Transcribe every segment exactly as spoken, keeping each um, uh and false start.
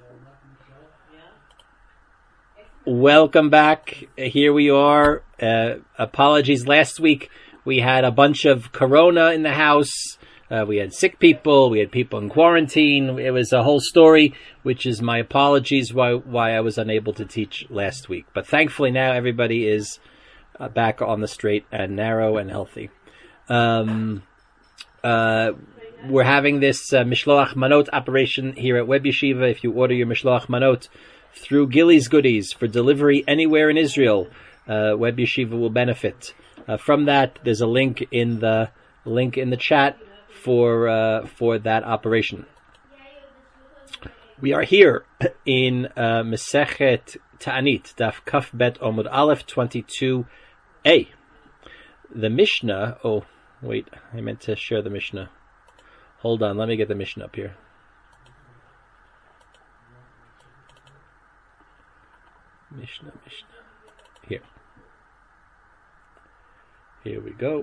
Welcome back. Here we are. Uh, apologies. Last week we had a bunch of corona in the house. Uh, we had sick people. We had people in quarantine. It was a whole story, which is my apologies why why I was unable to teach last week. But thankfully now everybody is uh, back on the straight and narrow and healthy. Um, uh, we're having this uh, Mishloach Manot operation here at Web Yeshiva. If you order your Mishloach Manot through Gilly's Goodies for delivery anywhere in Israel, uh, Web Yeshiva will benefit uh, from that. There's a link in the link in the chat for uh, for that operation. We are here in uh, Mesechet Ta'anit, Daf Kaf Bet Omud Aleph twenty-two a. The Mishnah. Oh, wait, I meant to share the Mishnah. Hold on, let me get the Mishnah up here. Mishnah, Mishnah. Here. Here we go.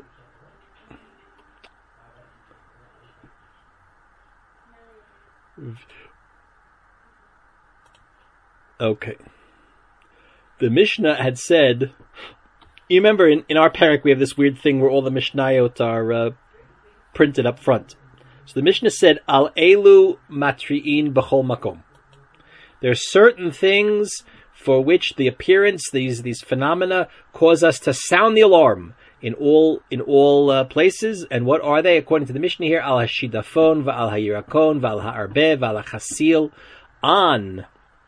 Okay. The Mishnah had said, you remember in, in our parak we have this weird thing where all the Mishnayot are uh, printed up front. So the Mishnah said, Al elu matri'in b'chol makom. There are certain things for which the appearance, these these phenomena, cause us to sound the alarm in all in all uh, places. And what are they? According to the Mishnah here, al hashidafon, va'al hayirakon, va'al ha'arbe, va'al hachasil. On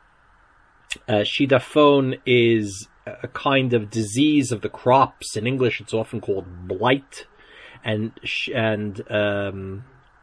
uh, shidafon is a kind of disease of the crops. In English, it's often called blight, and and um,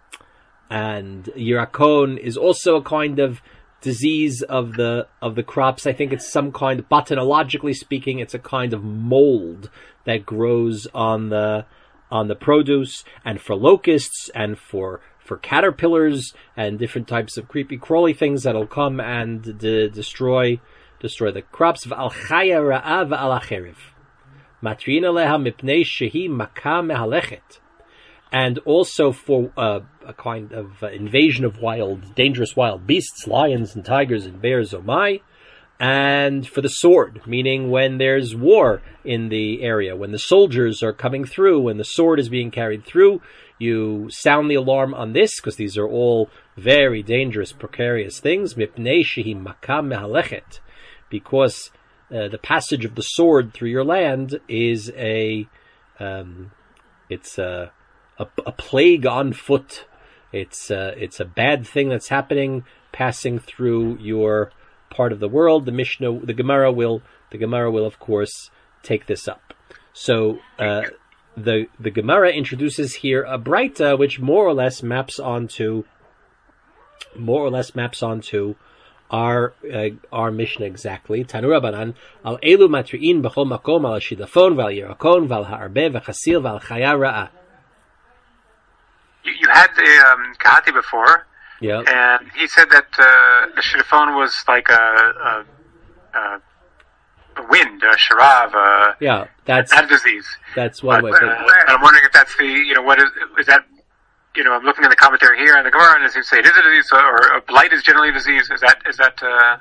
and yirakon is also a kind of disease of the of the crops. I think it's some kind of, botanologically speaking, it's a kind of mold that grows on the on the produce. And for locusts and for for caterpillars and different types of creepy crawly things that'll come and de- destroy destroy the crops. V'al chaya ra'a v'al acherev matrin aleha mipnei shehi makah mehalechet. And also for uh, a kind of uh, invasion of wild, dangerous wild beasts, lions and tigers and bears, oh my. And for the sword, meaning when there's war in the area, when the soldiers are coming through, when the sword is being carried through, you sound the alarm on this, because these are all very dangerous, precarious things. Mipnei shehi makah mehalechet. Because uh, the passage of the sword through your land is a, um, it's a, A, a plague on foot. It's uh, it's a bad thing that's happening, passing through your part of the world. The Mishnah, the Gemara will, the Gemara will of course take this up. So uh, the the Gemara introduces here a Braita which more or less maps onto, more or less maps onto our uh, our Mishnah exactly. Tanu Rabbanan al elu matri'in b'chol makom al shidafon v'al yirakon v'al ha'arbe v'chasil v'al chaya ra'a. You, you had the um, Kahati before, yeah, and he said that uh, the shidafon was like a, a, a, a wind, a sharav, a, yeah, that's not a disease. That's one but, way. But, uh, I'm wondering if that's the, you know, what is is that? You know, I'm looking at the commentary here, and the Gemara, and as you say, it is a disease, or a blight is generally a disease. Is that is that? Uh...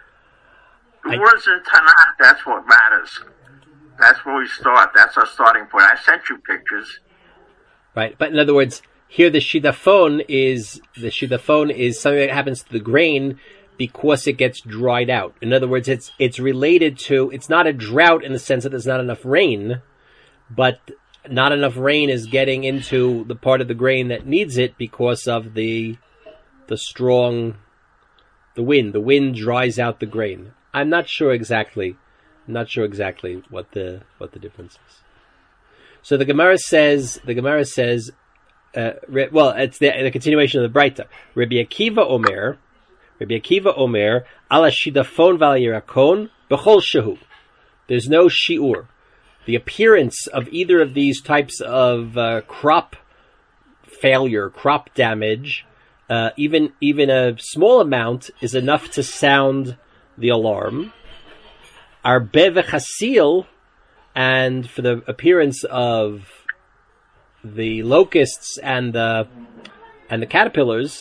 The words in Tanakh, that's what matters. That's where we start. That's our starting point. I sent you pictures. Right, but in other words, here the shidafon is the shidafon is something that happens to the grain because it gets dried out. In other words, it's it's related to, it's not a drought in the sense that there's not enough rain, but not enough rain is getting into the part of the grain that needs it because of the the strong the wind. The wind dries out the grain. I'm not sure exactly. I'm not sure exactly what the what the difference is. So the Gemara says the Gemara says. Uh, well, it's the, the continuation of the Braita. Rabbi Akiva Omer, Rabbi Akiva Omer, ala shidafon val yirakon b'chol shehu. There's no shiur. The appearance of either of these types of uh, crop failure, crop damage, uh, even even a small amount is enough to sound the alarm. Arbe v'chasil, and for the appearance of the locusts and the and the caterpillars,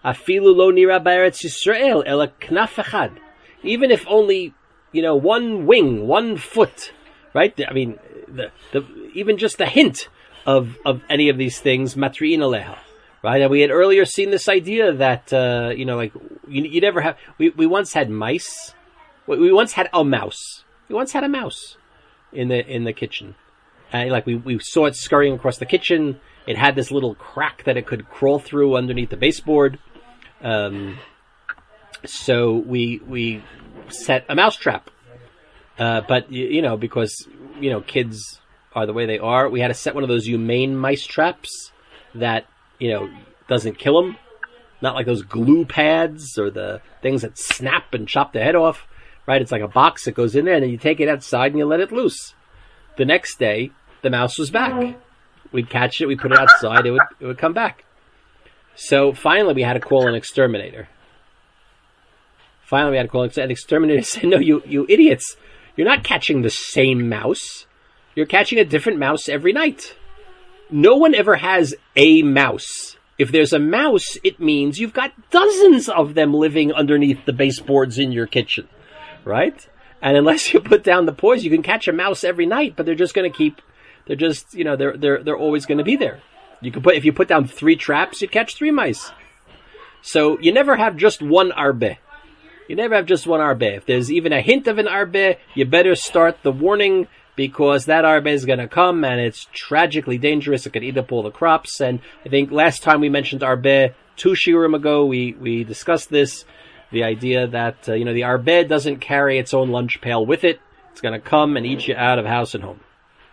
Afilu lo nira ba'eretz Yisrael ela knaf echad. Even if only, you know, one wing, one foot, right? I mean, the, the, even just the hint of, of any of these things, matri'in aleha, right? And we had earlier seen this idea that, uh, you know, like, you, you never have, we, we once had mice. We, we once had a mouse. We once had a mouse in the, in the kitchen. And like, we, we saw it scurrying across the kitchen. It had this little crack that it could crawl through underneath the baseboard. Um, so we, we set a mouse trap. Uh, but, you, you know, because, you know, kids are the way they are, we had to set one of those humane mice traps that, you know, doesn't kill them. Not like those glue pads or the things that snap and chop the head off, right? It's like a box that goes in there and then you take it outside and you let it loose. The next day, the mouse was back. We'd catch it, we'd put it outside, it would, it would come back. So finally we had to call an exterminator. Finally we had to call an exterminator. The exterminator said, no, you, you idiots, you're not catching the same mouse. You're catching a different mouse every night. No one ever has a mouse. If there's a mouse, it means you've got dozens of them living underneath the baseboards in your kitchen, right? And unless you put down the poison, you can catch a mouse every night, but they're just going to keep, they're just, you know, they're, they're, they're always going to be there. You can put, if you put down three traps, you catch three mice. So you never have just one arbe. You never have just one arbe. If there's even a hint of an arbe, you better start the warning, because that arbe is going to come and it's tragically dangerous. It could eat up all the crops. And I think last time we mentioned arbe, two shiurim ago, we, we discussed this. The idea that, uh, you know, the arbe doesn't carry its own lunch pail with it. It's going to come and eat you out of house and home.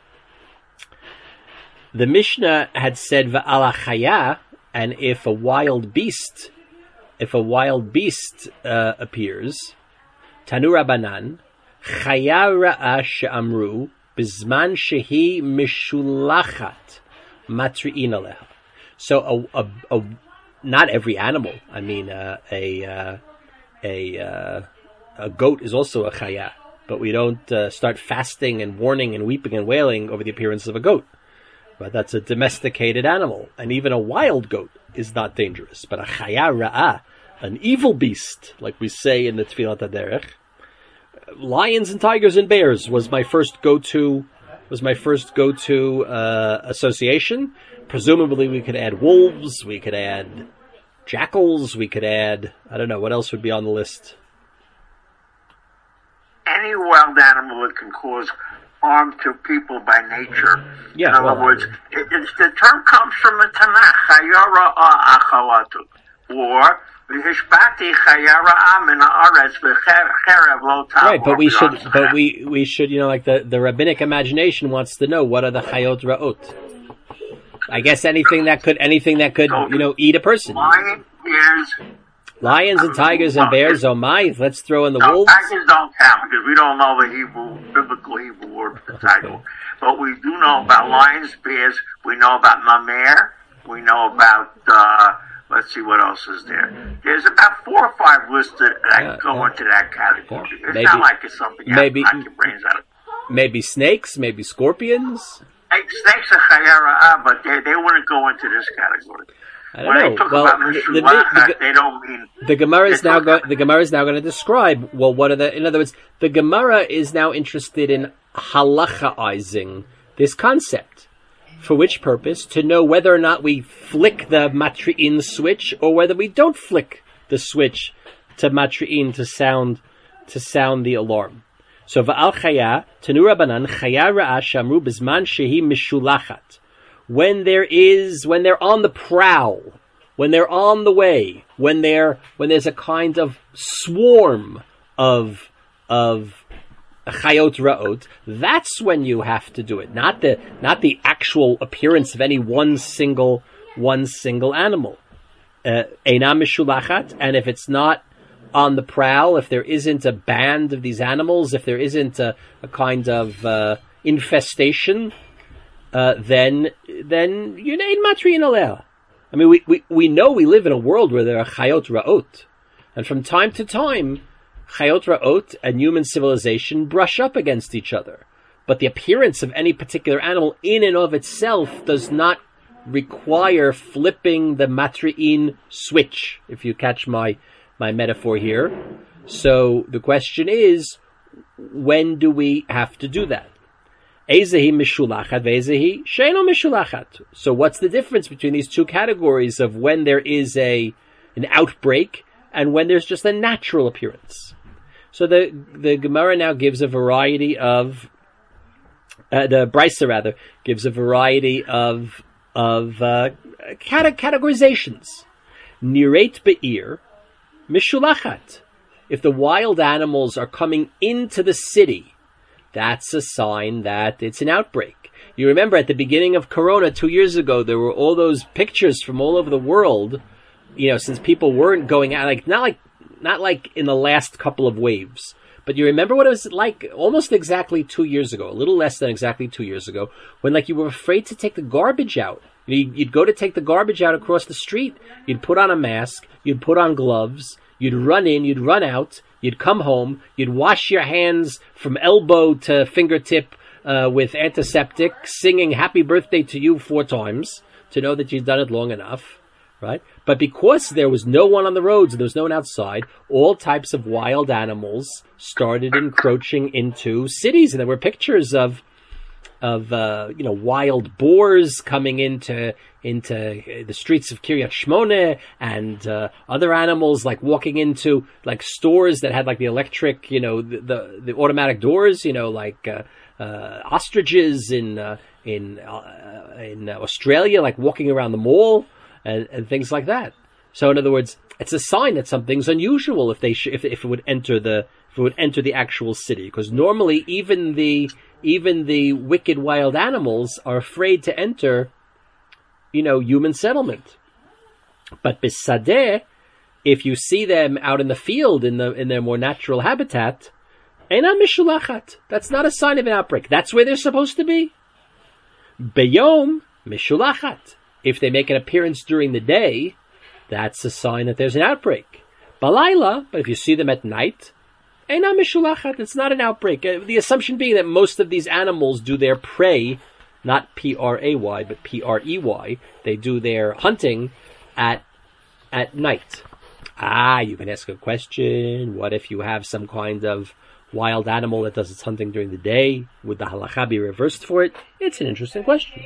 The Mishnah had said, Va'ala chaya, and if a wild beast, if a wild beast uh, appears, Tanu Rabbanan, chaya ra'a she'amru, bizman shehi mishulachat, matri'in aleha. So a, a, a, not every animal, I mean, uh, a, uh, A uh, a goat is also a chaya, but we don't uh, start fasting and warning and weeping and wailing over the appearance of a goat. But that's a domesticated animal, and even a wild goat is not dangerous. But a chaya ra'ah, an evil beast, like we say in the Tfilat HaDerech, lions and tigers and bears was my first go-to was my first go-to uh, association. Presumably, we could add wolves, we could add jackals, we could add, I don't know, what else would be on the list? Any wild animal that can cause harm to people by nature. Yeah, in other well, words, it, it's, the term comes from the Tanakh, Chayara Achalatu, or V'hishbati Chayara Min Haaretz V'cherev Lo Ta'or. Right, but we should, but we, we should, you know, like the, the rabbinic imagination wants to know, what are the Chayot Ra'ot? I guess anything that could, anything that could, you know, eat a person. Lion, bears, Lions and tigers and bears, oh my, let's throw in the no, wolves. tigers don't count because we don't know the Hebrew, biblical Hebrew word for tiger. Okay. But we do know about lions, bears, we know about mamer, we know about, uh, let's see what else is there. There's about four or five listed that Yeah, go yeah. into that category. Yeah. It's Maybe- not like it's something you maybe- have to knock your brains out of. Maybe snakes, maybe scorpions. Hey, snakes are chayara, but they, they wouldn't go into this category. I don't When know. they talk Well, about the, the, Mishulachat, the, they don't mean... the Gemara is they now talk going. about- The Gemara is now going to describe. Well, what are the? In other words, the Gemara is now interested in halachaizing this concept. For which purpose? To know whether or not we flick the matri'in switch, or whether we don't flick the switch to matri'in to sound to sound the alarm. So va'al chaya tanu Rabbanan chaya ra'a shamru bizman shehi mishulachat. When there is, when they're on the prowl, when they're on the way, when they're, when there's a kind of swarm of, of chayot ra'ot, that's when you have to do it. Not the, not the actual appearance of any one single, one single animal. Eina mishulachat, and if it's not on the prowl, if there isn't a band of these animals, if there isn't a, a kind of, uh, infestation, Uh, then, then you need matri'in aleha. I mean, we, we, we know we live in a world where there are chayot ra'ot. And from time to time, chayot ra'ot and human civilization brush up against each other. But the appearance of any particular animal in and of itself does not require flipping the matri'in switch, if you catch my, my metaphor here. So the question is, when do we have to do that? Ezehi mishulachat ve'ezehi she'eno mishulachat. So what's the difference between these two categories of when there is a an outbreak and when there's just a natural appearance? So the the Gemara now gives a variety of uh, the Brisa rather gives a variety of of uh, cate- categorizations. Nireit be'ir mishulachat. If the wild animals are coming into the city, that's a sign that it's an outbreak. You remember at the beginning of Corona two years ago, there were all those pictures from all over the world, you know, since people weren't going out, like, not like, not like in the last couple of waves. But you remember what it was like almost exactly two years ago, a little less than exactly two years ago, when like you were afraid to take the garbage out. You'd, you'd go to take the garbage out across the street. You'd put on a mask. You'd put on gloves. You'd run in, you'd run out, you'd come home, you'd wash your hands from elbow to fingertip uh, with antiseptic, singing happy birthday to you four times to know that you've done it long enough, right? But because there was no one on the roads, there was no one outside, all types of wild animals started encroaching into cities. And there were pictures of of, uh, you know, wild boars coming into into the streets of Kiryat Shmona, and uh, other animals like walking into like stores that had like the electric, you know, the the, the automatic doors, you know, like uh, uh, ostriches in uh, in uh, in Australia, like walking around the mall and, and things like that. So in other words, it's a sign that something's unusual if they sh- if if it would enter the if it would enter the actual city, because normally even the even the wicked wild animals are afraid to enter, you know, human settlement. But bisadeh, if you see them out in the field in the in their more natural habitat, eina mishulachat. That's not a sign of an outbreak. That's where they're supposed to be. Beyom mishulachat. If they make an appearance during the day, that's a sign that there's an outbreak. Balayla, but if you see them at night, eina mishulachat. It's not an outbreak. Uh, the assumption being that most of these animals do their prey, not P R A Y, but P R E Y. They do their hunting at at night. Ah, you can ask a question. What if you have some kind of wild animal that does its hunting during the day? Would the halacha be reversed for it? It's an interesting question.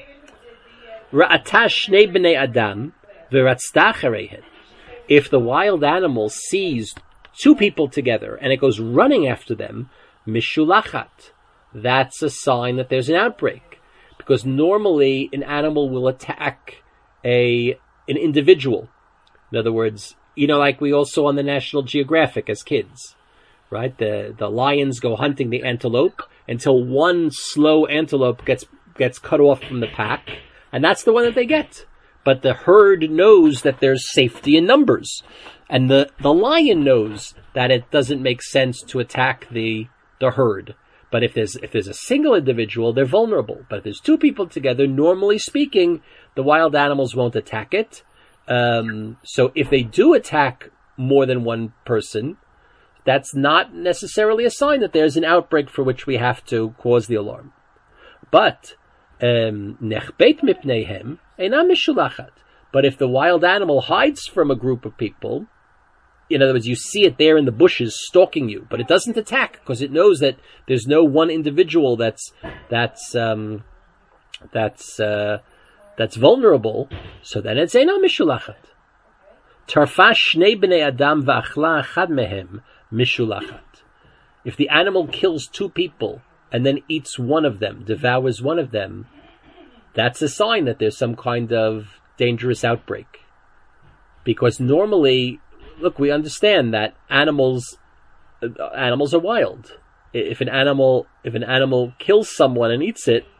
Ra'ata shnei b'nei adam v'ratzta achareihen. If the wild animal sees two people together and it goes running after them, mishulachat. That's a sign that there's an outbreak. Because normally an animal will attack a an individual. In other words, you know, like we all saw on the National Geographic as kids, right? The the lions go hunting the antelope until one slow antelope gets gets cut off from the pack, and that's the one that they get. But the herd knows that there's safety in numbers, and the, the lion knows that it doesn't make sense to attack the the herd. But if there's if there's a single individual, they're vulnerable. But if there's two people together, normally speaking, the wild animals won't attack it. Um, so if they do attack more than one person, that's not necessarily a sign that there's an outbreak for which we have to cause the alarm. But nechbeit mipneihem einam mishulachat. But if the wild animal hides from a group of people, in other words, you see it there in the bushes stalking you, but it doesn't attack because it knows that there's no one individual that's that's um, that's uh, that's vulnerable. So then it's einam mishulachat. Tarfa shnei bnei adam v'achla achad mehem mishulachat. If the animal kills two people and then eats one of them, devours one of them, that's a sign that there's some kind of dangerous outbreak. Because normally, look, we understand that animals uh, animals are wild. If an animal if an animal kills someone and eats it,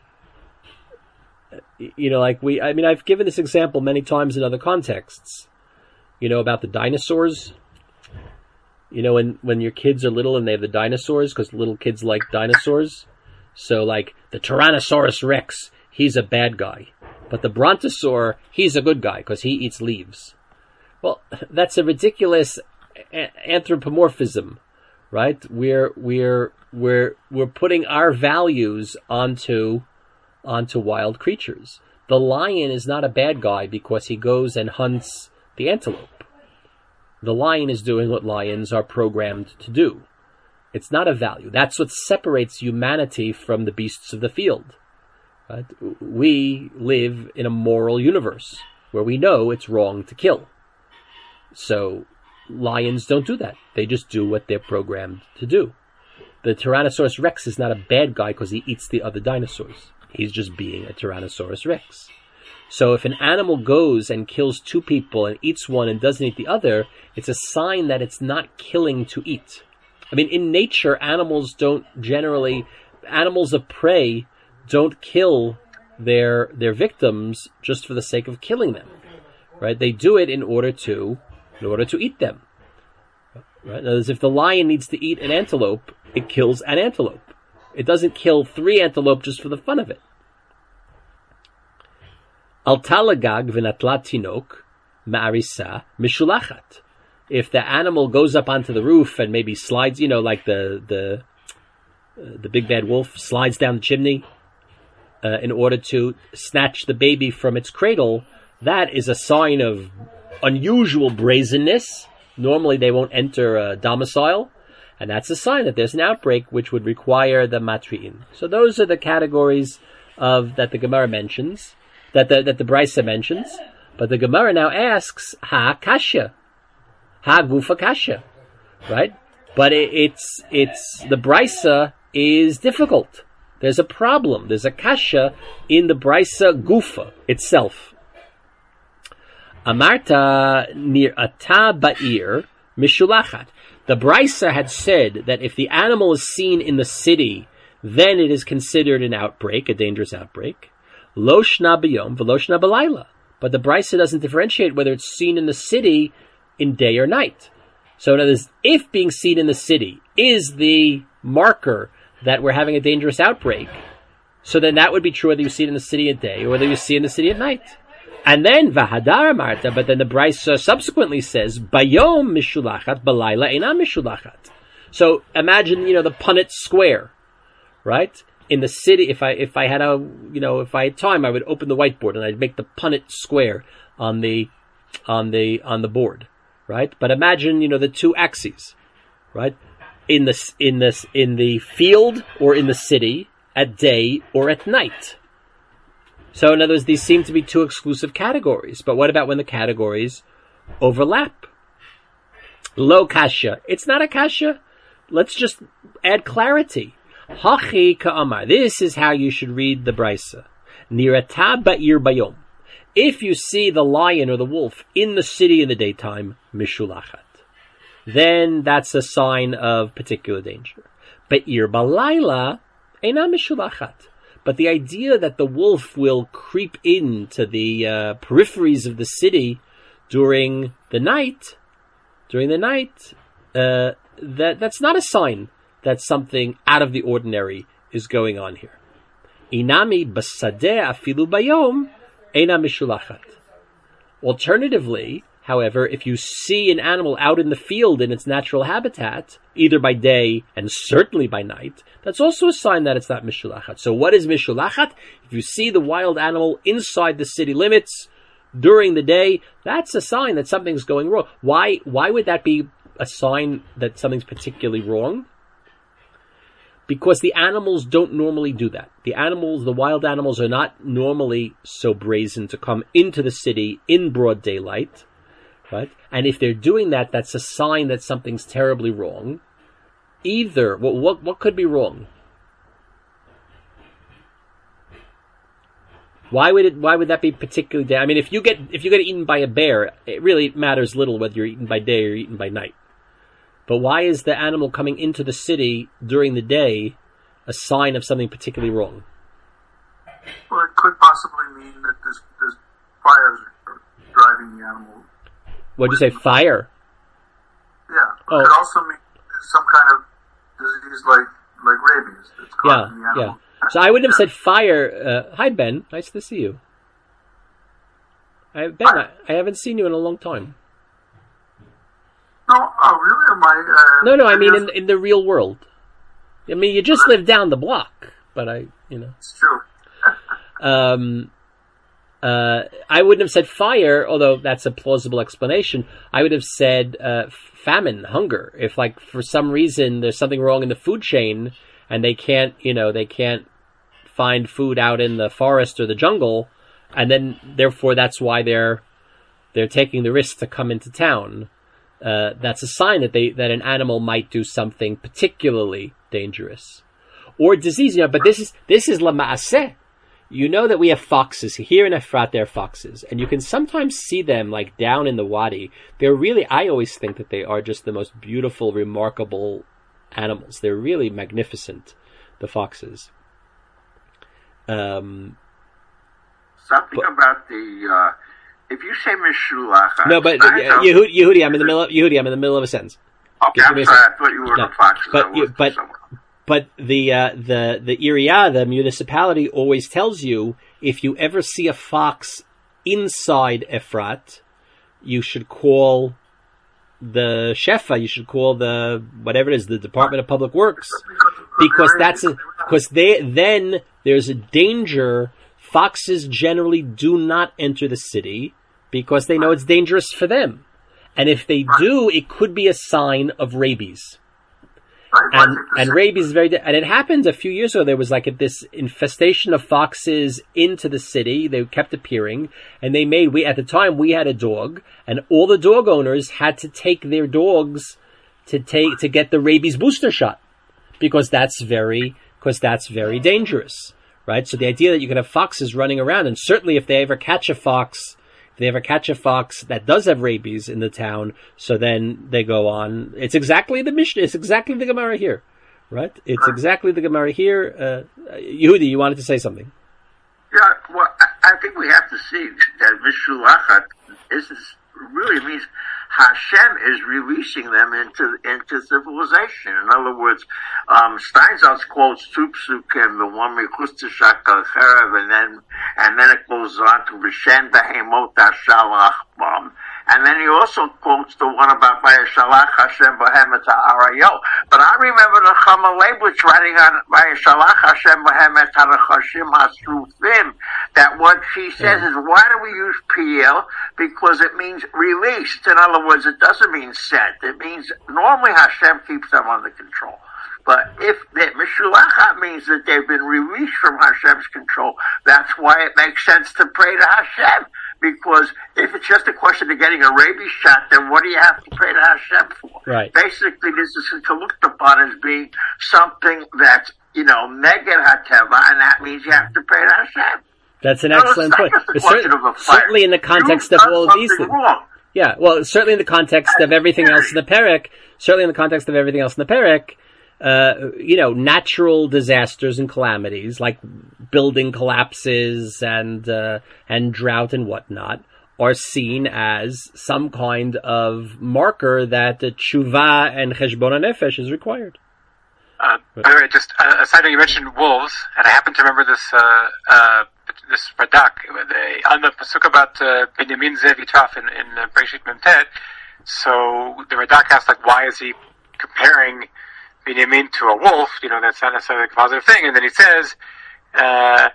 you know, like we, I mean, I've given this example many times in other contexts. You know, about the dinosaurs. You know, when, when your kids are little and they have the dinosaurs, because little kids like dinosaurs. So, like, the Tyrannosaurus Rex, he's a bad guy. But the Brontosaur, he's a good guy, because he eats leaves. Well, that's a ridiculous a- anthropomorphism, right? We're, we're, we're, we're putting our values onto, onto wild creatures. the lion is not a bad guy because he goes and hunts the antelope. The lion is doing what lions are programmed to do. It's not a value. That's what separates humanity from the beasts of the field. Right? We live in a moral universe where we know it's wrong to kill. So lions don't do that. They just do what they're programmed to do. The Tyrannosaurus Rex is not a bad guy because he eats the other dinosaurs. He's just being a Tyrannosaurus Rex. So if an animal goes and kills two people and eats one and doesn't eat the other, it's a sign that it's not killing to eat. I mean, in nature, animals don't generally, animals of prey don't kill their their victims just for the sake of killing them, right? They do it in order to, in order to eat them. Right? In other words, if the lion needs to eat an antelope, it kills an antelope. It doesn't kill three antelope just for the fun of it. Al talagag v'natlat tinok ma'arisa mishulachat. If the animal goes up onto the roof and maybe slides, you know, like the the uh, the big bad wolf slides down the chimney uh, in order to snatch the baby from its cradle, that is a sign of unusual brazenness. Normally they won't enter a domicile, and that's a sign that there's an outbreak which would require the matri'in. So those are the categories of that the Gemara mentions, that the that the Brisa mentions. But the Gemara now asks, ha kasha, ha gufa kasha, right? But it, it's it's the Brisa is difficult. There's a problem. There's a kasha in the Brisa gufa itself. Amarta nir ata ba'ir mishulachat. The Brisa had said that if the animal is seen in the city, then it is considered an outbreak, a dangerous outbreak. Lo shna b'yom v'lo shna b'layla. But the Brisa doesn't differentiate whether it's seen in the city in day or night. So in other words, if being seen in the city is the marker that we're having a dangerous outbreak, so then that would be true whether you see it in the city at day or whether you see it in the city at night. And then v'hadar marta, but then the Brisa subsequently says bayom mishulachat balayla ena mishulachat. So imagine, you know, the Punnett Square, right? In the city, if I if I had a you know if I had time, I would open the whiteboard and I'd make the Punnett Square on the on the on the board, right? But imagine, you know, the two axes, right? In the in this in the field or in the city at day or at night. So in other words, these seem to be two exclusive categories. But what about when the categories overlap? Lo kasha. It's not a kasha. Let's just add clarity. Hachi ka'amar. This is how you should read the Brisa. Nirata ba'ir bayom. If you see the lion or the wolf in the city in the daytime, mishulachat, then that's a sign of particular danger. Ba'ir balayla ena mishulachat. But the idea that the wolf will creep into the uh, peripheries of the city during the night, during the night, uh, that that's not a sign that something out of the ordinary is going on here. Inami basadeh afilu bayom ena mishulachat. Alternatively, however, if you see an animal out in the field in its natural habitat, either by day and certainly by night, that's also a sign that it's not mishulachat. So what is mishulachat? If you see the wild animal inside the city limits during the day, that's a sign that something's going wrong. Why, why would that be a sign that something's particularly wrong? Because the animals don't normally do that. The animals, the wild animals, are not normally so brazen to come into the city in broad daylight. Right? And if they're doing that, that's a sign that something's terribly wrong. Either, what what, what could be wrong? Why would it? Why would that be particularly day? I mean, if you get if you get eaten by a bear, it really matters little whether you're eaten by day or eaten by night. But why is the animal coming into the city during the day a sign of something particularly wrong? Well, it could possibly mean that there's, there's fires are driving the animal. What'd you say, fire? Yeah. Oh. It could also mean some kind of disease like, like rabies that's Yeah, causing the animal. yeah. So I wouldn't have said fire. Uh, hi, Ben. Nice to see you. I, Ben, I, I haven't seen you in a long time. No, oh, really? Am I, uh, No, no, I mean in in the real world. I mean, you just live down the block, but I, you know. It's true. Um, Uh, I wouldn't have said fire, although that's a plausible explanation. I would have said uh, famine, hunger. If, like, for some reason there's something wrong in the food chain and they can't, you know, they can't find food out in the forest or the jungle, and then therefore that's why they're they're taking the risk to come into town. Uh, that's a sign that they that an animal might do something particularly dangerous or disease. You know, but this is this is lama'aseh. You know that we have foxes. Here in Efrat there are foxes. And you can sometimes see them like down in the wadi. They're really, I always think that they are just the most beautiful, remarkable animals. They're really magnificent, the foxes. Um, Something but, about the, uh, if you say Mishulach. No, but uh, Yehudi, Yehudi, I'm in the middle of, Yehudi, I'm in the middle of a sentence. Okay, I'm sorry, I thought you were no, the foxes. But, you, but, But the uh, the the Iriya, the municipality, always tells you if you ever see a fox inside Efrat, you should call the Shefa. You should call the whatever it is, the Department of Public Works, because that's a, because they then there's a danger. Foxes generally do not enter the city because they know it's dangerous for them, and if they do, it could be a sign of rabies. And and rabies is very, and it happened a few years ago. There was like a, this infestation of foxes into the city. They kept appearing, and they made, we, at the time we had a dog, and all the dog owners had to take their dogs to take, to get the rabies booster shot. Because that's very, because that's very dangerous, right? So the idea that you can have foxes running around, and certainly if they ever catch a fox, they ever catch a fox that does have rabies in the town, so then they go on. It's exactly the Mishnah. It's exactly the Gemara here, right? It's exactly the Gemara here. Uh, Yehudi, you wanted to say something? Yeah, well, I, I think we have to see that Mishulachat is really means Hashem is releasing them into into civilization. In other words, um, Steinsaltz quotes two psukim, the one Mechus Shakal Cherev, and then and then it goes on to Vishen Behemot Hashalach Bam. And then he also quotes the one about Vayeshalach Hashem Bohem et Arayot. But I remember the Chama Leibowitz writing on Vayeshalach Hashem Bohem et Harachashim Hasrufim, that what she says is, why do we use P L? Because it means released. In other words, it doesn't mean sent. It means normally Hashem keeps them under control. But if that Mishulachat means that they've been released from Hashem's control, that's why it makes sense to pray to Hashem. Because if it's just a question of getting a rabies shot, then what do you have to pray to Hashem for? Right. Basically, this is looked upon as being something that's, you know, neged hateva, and that means you have to pray to Hashem. That's an no, excellent point. Cer- certainly in the context of all of these things. Wrong. Yeah, well, certainly in the context of everything else in the Perek, certainly in the context of everything else in the Perek, uh, you know, natural disasters and calamities, like building collapses and, uh, and drought and whatnot, are seen as some kind of marker that the tshuva and cheshbon hanefesh is required. Uh, by the way, just uh, a side note, you mentioned wolves, and I happen to remember this, uh, uh, this Radak, on the pasuk about, uh, Binyamin Zev Yitraf in, in uh, Bereshit Memtet. So the Radak asks, like, why is he comparing Binyamin to a wolf? You know, that's not necessarily a positive thing. And then he says, uh,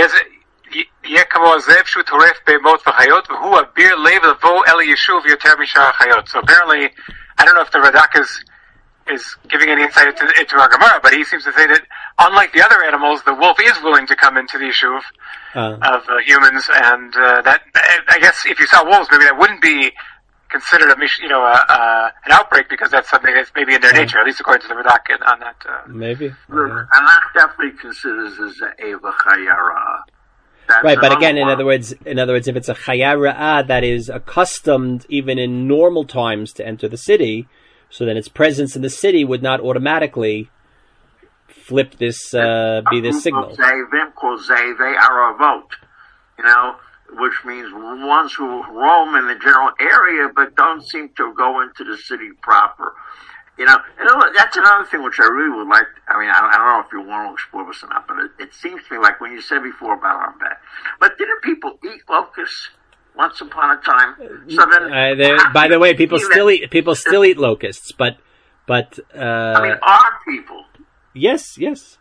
יהיה כמו הזאב שהוא טורף בהמות וחיות, והוא אביר לב לבוא אל היישוב יותר משאר החיות. So apparently, I don't know if the Radak is, is giving any insight into, into our Gemara, but he seems to say that unlike the other animals, the wolf is willing to come into the yishuv uh. of uh, humans, and uh, that, I guess if you saw wolves, maybe that wouldn't be considered a, you know, a, a, an outbreak, because that's something that's maybe in their nature, at least according to the Radak on that. Uh, maybe. Look, Anach definitely considers as a Eva Chayara. Right, but again, in other words, in other words, if it's a Chaya Ra'ah that is accustomed, even in normal times, to enter the city, so then its presence in the city would not automatically flip this, uh, be this signal. They are a vote, you know, which means ones who roam in the general area but don't seem to go into the city proper. You know, and that's another thing which I really would like. I mean, I don't know if you want to explore this or not, but it, it seems to me like when you said before about Arbat, but didn't people eat locusts once upon a time? So then, uh, by the way, people still eat people still eat locusts, but but uh, I mean, are people? Yes, yes.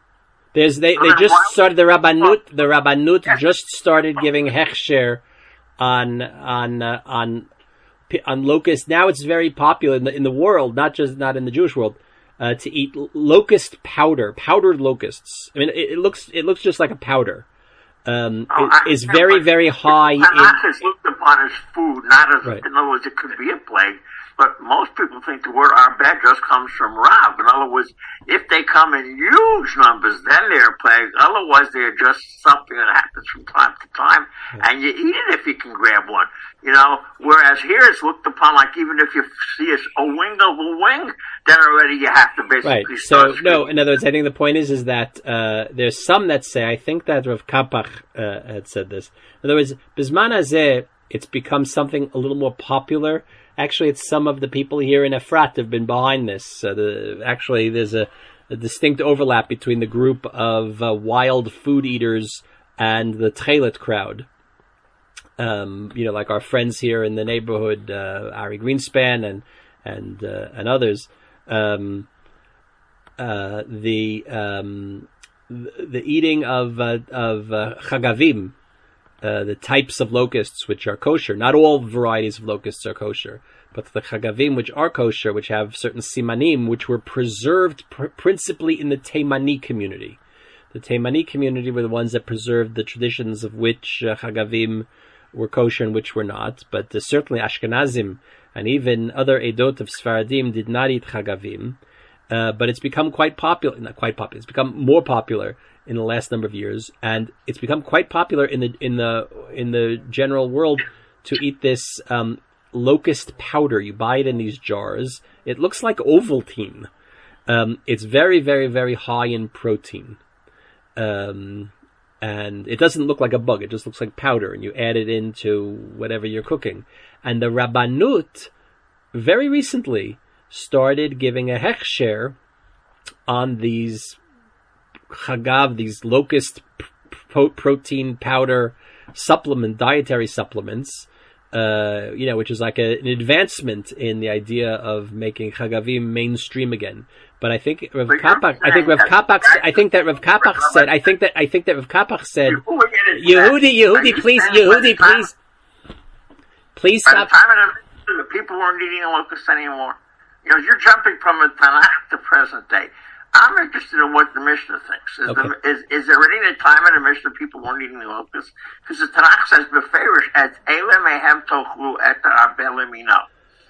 There's they, So they then just why- started the Rabbanut. The Rabbanut Yeah. just started giving hechsher on on uh, on on locust. Now it's very popular in the in the world, not just not in the Jewish world, uh, to eat locust powder, powdered locusts. I mean, it, it looks it looks just like a powder. Um, Oh, it I is understand, very but very high in. Tanakh is looked upon as food, not as, Right. in other words, it could be a plague. But most people think the word arbeh just comes from Rav. In other words, if they come in huge numbers, then they're a plague. Otherwise, they're just something that happens from time to time, and you eat it if you can grab one. You know, whereas here it's looked upon like even if you see a, a wing of a wing, then already you have to basically Right. So start no. screaming. In other words, I think the point is is that uh, there's some that say. I think that Rav Kapach uh, had said this. In other words, Bisman Hazeh, it's become something a little more popular. Actually, it's some of the people here in Efrat have been behind this. Uh, the, actually, there's a, a distinct overlap between the group of uh, wild food eaters and the Tchelet crowd. Um, you know, like our friends here in the neighborhood, uh, Ari Greenspan and and uh, and others. Um, uh, the um, the, the eating of uh, of uh, chagavim. Uh, the types of locusts which are kosher. Not all varieties of locusts are kosher, but the chagavim which are kosher, which have certain simanim, which were preserved pr- principally in the Teimani community. The Teimani community were the ones that preserved the traditions of which uh, chagavim were kosher and which were not. But uh, certainly Ashkenazim and even other Edot of Sfaradim did not eat chagavim. Uh, but it's become quite popular, not quite popular, it's become more popular in the last number of years, and it's become quite popular in the in the in the general world to eat this um, locust powder. You buy it in these jars. It looks like Ovaltine. Um, it's very, very, very high in protein, um, and it doesn't look like a bug. It just looks like powder, and you add it into whatever you're cooking. And the Rabbanut very recently started giving a hechsher on these chagav, these locust p- protein powder supplement, dietary supplements, uh, you know, which is like a, an advancement in the idea of making chagavim mainstream again. But I think Rav But you're Kapach, I think saying Rav that Kapach, that's I think that Rav Kapach the- said, I think that, I think that Rav Kapach said, Before we get into Yehudi, that, are Yehudi, you please, saying by the Yehudi, time- please, please By the stop. time of the, the people weren't eating locusts anymore. You know, you're jumping from the Tanakh to present day. I'm interested in what the Mishnah thinks. Is, Okay. the, is, is there any time in the Mishnah people weren't eating the locusts? Because the Tanakh says, "Beferish et ele mehem tochlu et arbelimino."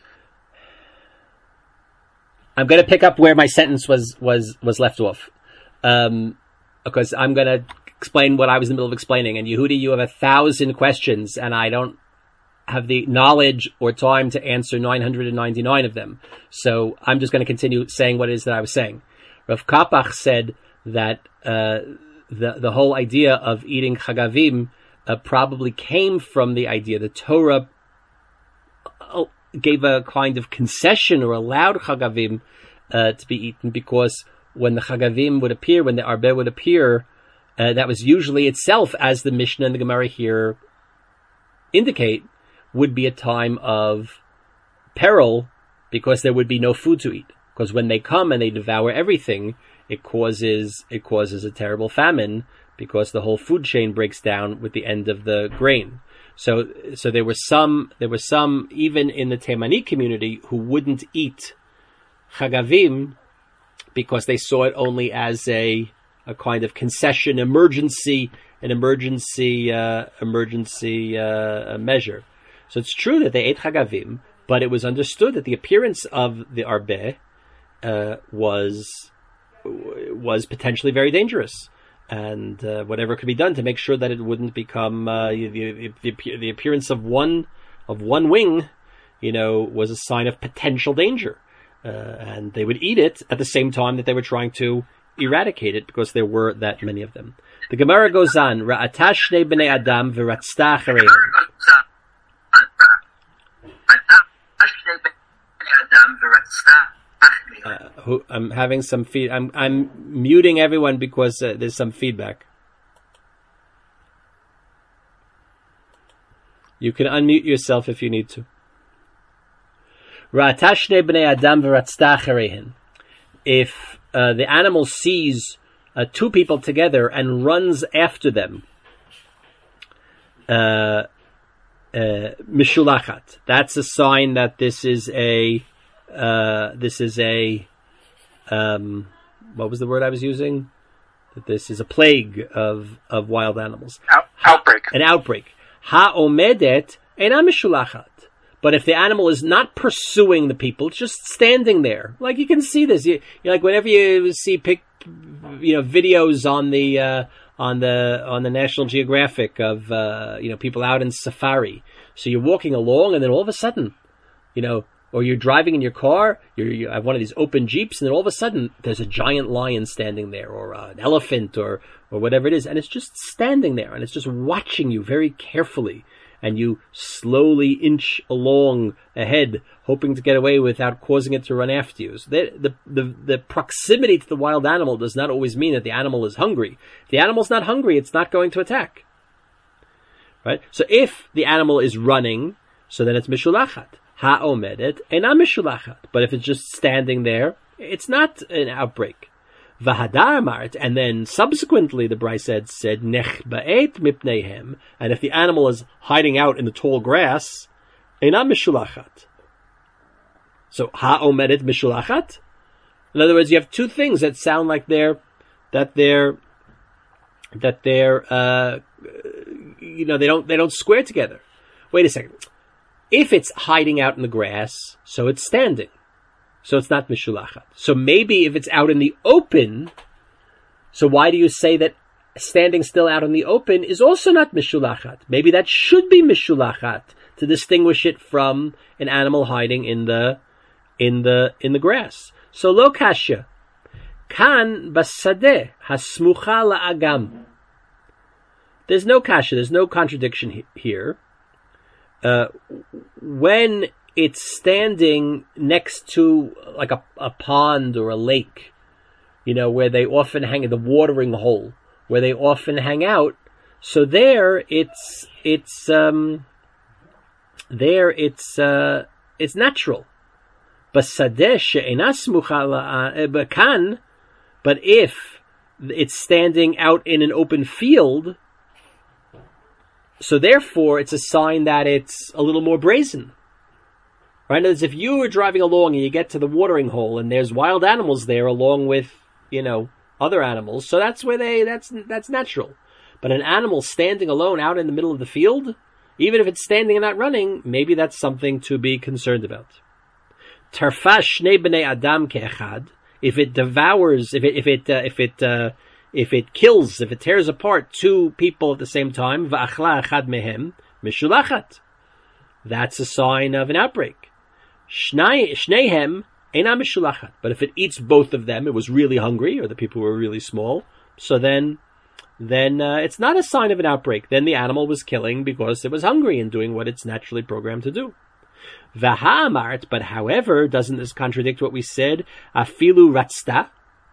I'm going to pick up where my sentence was was was left off, um, because I'm going to explain what I was in the middle of explaining. And Yehudi, you have a thousand questions, and I don't have the knowledge or time to answer nine hundred ninety-nine of them. So I'm just going to continue saying what it is that I was saying. Rav Kapach said that uh, the the whole idea of eating chagavim uh, probably came from the idea the Torah uh, gave a kind of concession or allowed chagavim uh, to be eaten, because when the chagavim would appear, when the arbeh would appear, uh, that was usually itself, as the Mishnah and the Gemara here indicate, would be a time of peril, because there would be no food to eat. Because when they come and they devour everything, it causes it causes a terrible famine, because the whole food chain breaks down with the end of the grain. So, so there were some there were some even in the Teimani community who wouldn't eat chagavim because they saw it only as a a kind of concession, emergency, an emergency uh, emergency uh, measure. So it's true that they ate chagavim, but it was understood that the appearance of the arbeh uh, was was potentially very dangerous, and uh, whatever could be done to make sure that it wouldn't become uh, the, the the appearance of one of one wing, you know, was a sign of potential danger, uh, and they would eat it at the same time that they were trying to eradicate it, because there were that many of them. The Gemara goes on, Ra'ata shnei bnei Adam v'ratzta achareihem. Uh, who, I'm having some feed. I'm I'm muting everyone because uh, there's some feedback. You can unmute yourself if you need to. Ra'ata shnei bnei Adam v'ratzta achareihem. If uh, the animal sees uh, two people together and runs after them, uh, uh, mishulachat. That's a sign that this is a, uh, this is a, um, what was the word I was using? That this is a plague of, of wild animals. Out, outbreak. An outbreak. Ha-omedet ena mishulachat. But if the animal is not pursuing the people, it's just standing there. Like you can see this. You, you like whenever you see pic, you know, videos on the, uh, on the, on the National Geographic of, uh, you know, people out in safari. So you're walking along and then all of a sudden, you know, or you're driving in your car, you're, you have one of these open Jeeps, and then all of a sudden there's a giant lion standing there, or uh, an elephant, or, or whatever it is, and it's just standing there, and it's just watching you very carefully, and you slowly inch along ahead, hoping to get away without causing it to run after you. So the, the, the, the proximity to the wild animal does not always mean that the animal is hungry. If the animal's not hungry, it's not going to attack. Right? So if the animal is running, so then it's mishulachat. Ha-omedet ena mishulachat. But if it's just standing there, it's not an outbreak. V'hadar amart, and then subsequently the Brisa said, nech ba'et mipneihem, and if the animal is hiding out in the tall grass, ena mishulachat. So ha-omedet mishulachat? In other words, you have two things that sound like they're, that they're, that they're, uh, you know, they don't, they don't square together. Wait a second. If it's hiding out in the grass, so it's standing. So it's not mishulachat. So maybe if it's out in the open, so why do you say that standing still out in the open is also not mishulachat? Maybe that should be mishulachat to distinguish it from an animal hiding in the, in the, in the grass. So lo kasha. Kan basadeh hasmucha la'agam. There's no kasha, there's no contradiction he- here. Uh, when it's standing next to like a, a pond or a lake, you know, where they often hang, the watering hole, where they often hang out. So there it's, it's, um, there it's, uh, it's natural. But if it's standing out in an open field, so therefore, it's a sign that it's a little more brazen. Right? As if you were driving along and you get to the watering hole and there's wild animals there along with, you know, other animals. So that's where they, that's, that's natural. But an animal standing alone out in the middle of the field, even if it's standing and not running, maybe that's something to be concerned about. Tarfash shnei bnei adam ke'echad. If it devours, if it, if it, uh, if it, uh, If it kills, if it tears apart two people at the same time, va'achla echad mehem mishulachat. That's a sign of an outbreak. Shneihem ena mishulachat. But if it eats both of them, it was really hungry, or the people were really small. So then, then uh, it's not a sign of an outbreak. Then the animal was killing because it was hungry and doing what it's naturally programmed to do. V'ha'amart. But however, doesn't this contradict what we said? Afilu ratzta.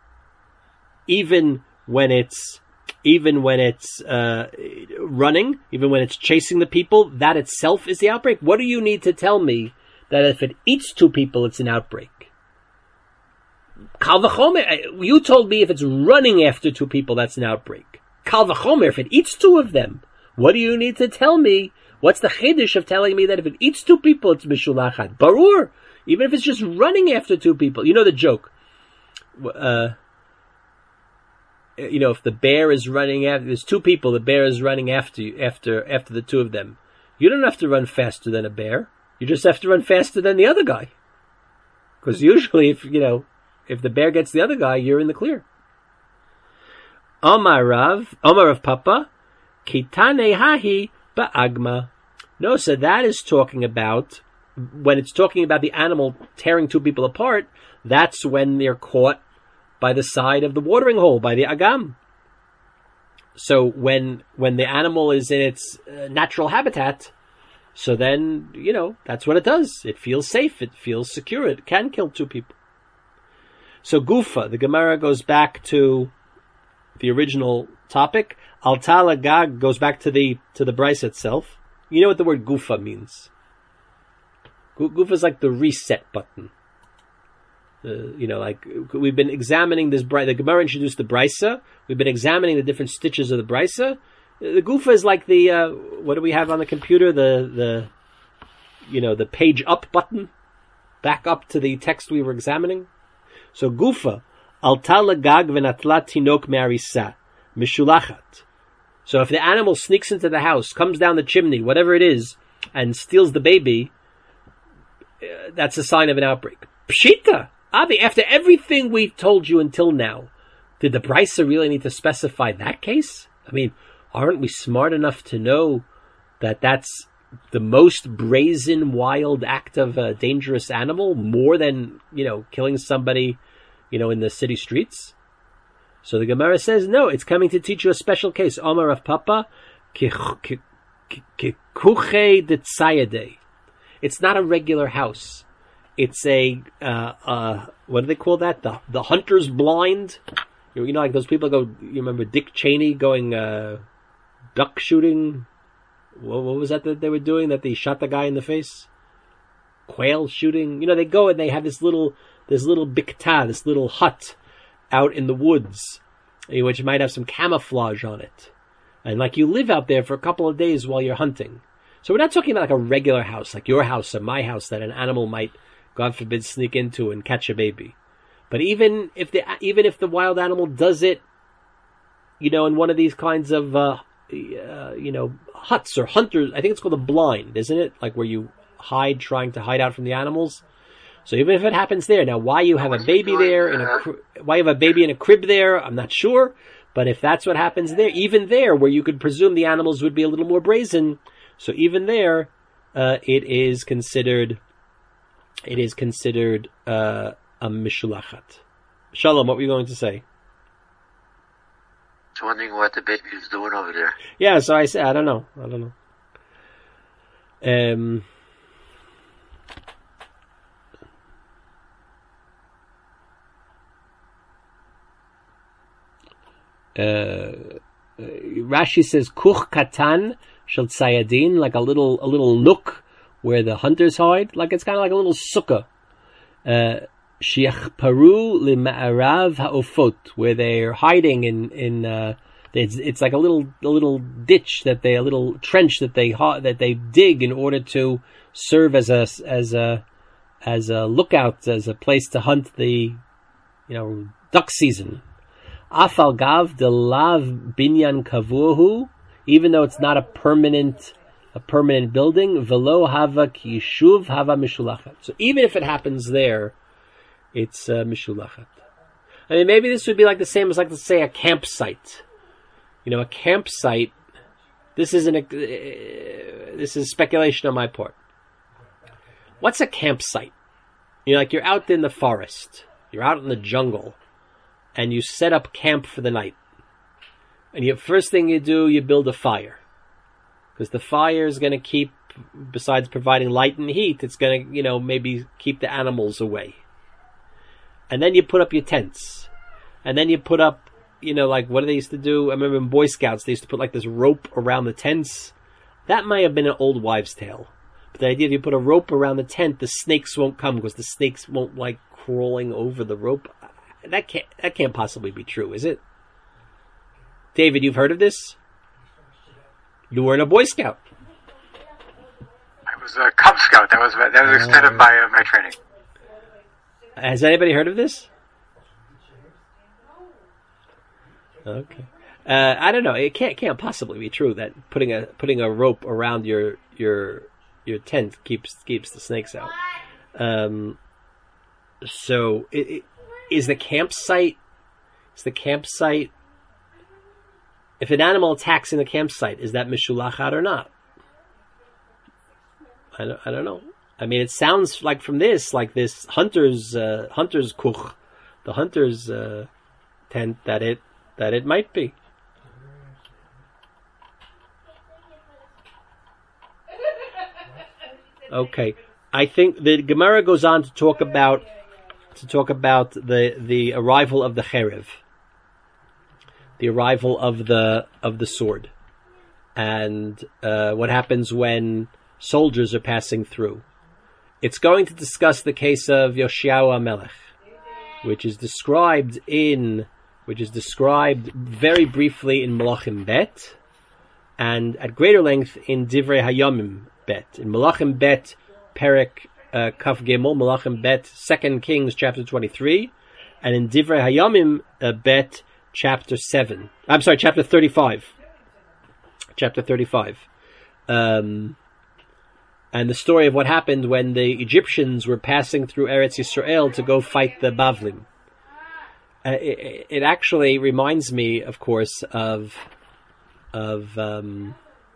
Even when it's, even when it's, uh, running, even when it's chasing the people, that itself is the outbreak? What do you need to tell me that if it eats two people, it's an outbreak? Kal v'chomer, you told me if it's running after two people, that's an outbreak. Kal v'chomer, if it eats two of them, what do you need to tell me? What's the chiddush of telling me that if it eats two people, it's mishulachat? Barur, even if it's just running after two people. You know the joke. Uh, You know, if the bear is running after, there's two people, the bear is running after you, after, after the two of them. You don't have to run faster than a bear. You just have to run faster than the other guy. Because usually, if, you know, if the bear gets the other guy, you're in the clear. Omar Rav, Omar Rav Papa, Kitane Hahi Ba'agma. No, so that is talking about, when it's talking about the animal tearing two people apart, that's when they're caught by the side of the watering hole, by the agam. So when when the animal is in its uh, natural habitat, so then, you know, that's what it does. It feels safe. It feels secure. It can kill two people. So Gufa, the Gemara goes back to the original topic. Alta Lagag goes back to the to the Brisa itself. You know what the word Gufa means. Gufa is like the reset button. Uh, you know, like we've been examining this. The Gemara introduced the brisa. We've been examining the different stitches of the brisa. The gufa is like the uh, what do we have on the computer? The the you know the page up button, back up to the text we were examining. So gufa alta lagag v'natla tinok me'arisa mishulachat. So if the animal sneaks into the house, comes down the chimney, whatever it is, and steals the baby, uh, that's a sign of an outbreak. Pshita, Avi, after everything we've told you until now, did the brisa really need to specify that case? I mean, aren't we smart enough to know that that's the most brazen, wild act of a dangerous animal, more than, you know, killing somebody, you know, in the city streets? So the Gemara says, no, it's coming to teach you a special case. Omar of Papa, kikuche de tzayade. It's not a regular house. It's a, uh, uh, what do they call that? The, the hunter's blind. You know, like those people go, you remember Dick Cheney going, uh, duck shooting? What, what was that that they were doing? That they shot the guy in the face? Quail shooting? You know, they go and they have this little, this little bikta, this little hut out in the woods, which might have some camouflage on it. And like you live out there for a couple of days while you're hunting. So we're not talking about like a regular house, like your house or my house that an animal might, God forbid, sneak into and catch a baby. But even if the, even if the wild animal does it, you know, in one of these kinds of, uh, uh, you know, huts or hunters, I think it's called a blind, isn't it? Like where you hide, trying to hide out from the animals. So even if it happens there, now why you have a baby there, in a, why you have a baby in a crib there, I'm not sure. But if that's what happens there, even there, where you could presume the animals would be a little more brazen, so even there, uh, it is considered, it is considered, uh, a mishulachat. Shalom, what were you going to say? Just wondering what the baby is doing over there. Yeah, so I said, I don't know, I don't know. Um, Uh, Rashi says kuch katan shel tzayadin, like a little a little nook where the hunters hide, like it's kind of like a little sukkah. Shiach paru lima'arav ha'ofot, where they're hiding in in uh, it's it's like a little a little ditch that they a little trench that they that they dig in order to serve as a as a as a lookout, as a place to hunt the, you know, duck season. Afal gav de lav binyan kavuhu, even though it's not a permanent a permanent building, velo hava ki yishuv hava mishulachat. So even if it happens there, it's uh, mishulachat. I mean, maybe this would be like the same as, like, let's say, a campsite. You know, a campsite. This isn't a, uh, this is speculation on my part. What's a campsite? You know, like you're out in the forest, you're out in the jungle, and you set up camp for the night. And the first thing you do, you build a fire. Because the fire is going to keep, besides providing light and heat, it's going to, you know, maybe keep the animals away. And then you put up your tents. And then you put up, you know, like, what do they used to do? I remember in Boy Scouts, they used to put like this rope around the tents. That might have been an old wives' tale. But the idea, if you put a rope around the tent, the snakes won't come because the snakes won't like crawling over the rope. That can't, that can't possibly be true, is it? David, you've heard of this? You were in a Boy Scout. I was a Cub Scout. That was that was the extent of my uh, my training. Has anybody heard of this? Okay. Uh, I don't know. It can't can't possibly be true that putting a putting a rope around your your your tent keeps keeps the snakes out. Um. So, it, it, is the campsite? Is the campsite? If an animal attacks in the campsite, is that mishulachat or not? I don't, I don't know. I mean, it sounds like from this, like this hunter's uh, hunter's kuch, the hunter's uh, tent, that it that it might be. Okay, I think the Gemara goes on to talk about to talk about the the arrival of the cherev, the arrival of the of the sword, and uh, what happens when soldiers are passing through. It's going to discuss the case of Yoshiyahu HaMelech. which is described in, which is described very briefly in Malachim Bet, and at greater length in Divrei Hayamim Bet. In Malachim Bet, Perek uh, Kaf Gimel, Malachim Bet, Second Kings, chapter twenty-three, and in Divrei Hayamim uh, Bet, chapter seven. I'm sorry, chapter thirty-five. Chapter thirty-five. Um, and the story of what happened when the Egyptians were passing through Eretz Yisrael to go fight the Bavlim. Uh, it, it actually reminds me, of course, of of um,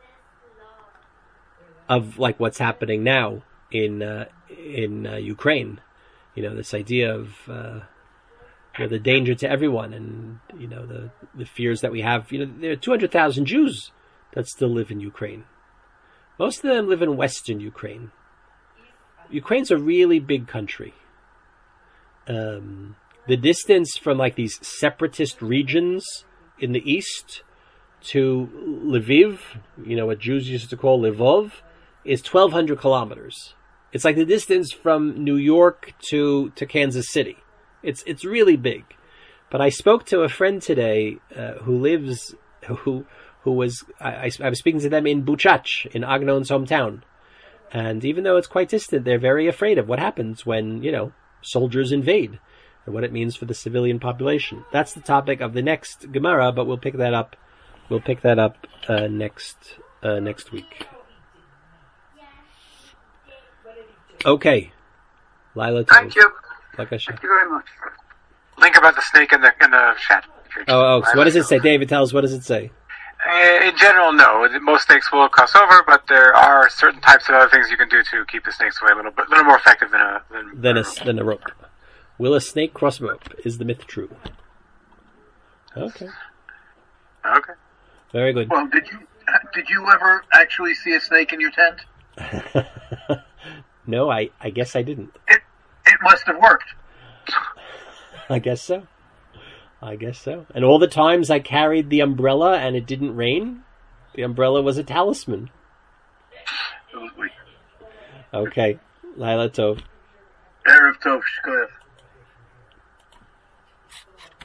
of like what's happening now in uh, in uh, Ukraine. You know, this idea of uh, you know, the danger to everyone, and you know the the fears that we have. You know, there are two hundred thousand Jews that still live in Ukraine. Most of them live in Western Ukraine. Ukraine's a really big country. Um, the distance from like these separatist regions in the east to Lviv, you know, what Jews used to call Lvov, is twelve hundred kilometers. It's like the distance from New York to, to Kansas City. It's it's really big. But I spoke to a friend today uh, who lives, who who was, I, I, I was speaking to them in Buchach, in Agnon's hometown. And even though it's quite distant, they're very afraid of what happens when, you know, soldiers invade and what it means for the civilian population. That's the topic of the next Gemara, but we'll pick that up. We'll pick that up uh, next uh, next week. Okay, Lila. Thank you. Thank you very much. Link about the snake in the in the chat. Oh, oh. So what does it say? David, tell us, what does it say? Uh, in general, no. Most snakes will cross over, but there are certain types of other things you can do to keep the snakes away a little bit, a little more effective than a than, than a, a than a rope. Will a snake cross a rope? Is the myth true? Okay. Okay. Very good. Well, did you did you ever actually see a snake in your tent? No, I, I guess I didn't. It it must have worked. I guess so. I guess so. And all the times I carried the umbrella and it didn't rain, the umbrella was a talisman. Okay. Laila Tov. Erev Tov, Shkoyach.